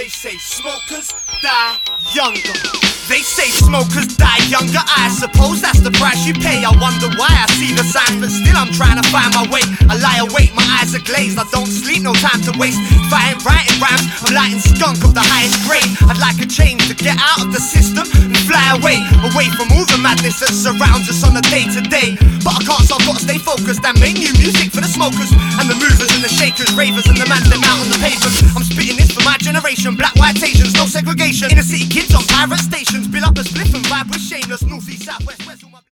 They say smokers die younger. They say smokers die younger. I suppose that's the price you pay. I wonder why I see the signs, but still I'm trying to find my way. I lie awake, my eyes are glazed. I don't sleep, no time to waste. If I ain't writing rhymes, I'm lighting skunk of the highest grade. I'd like a change to get out of the system and fly away from all the madness that surrounds us on a day-to-day. But I can't, so I've got to stay focused and make new music for the smokers and the movers and the shakers, ravers and the man them out on the pavement. I'm spitting this for my generation, black, white, Asians, no segregation. Inner city kids on pirate stations, build up a spliff and vibe with shameless, north, east, south, west.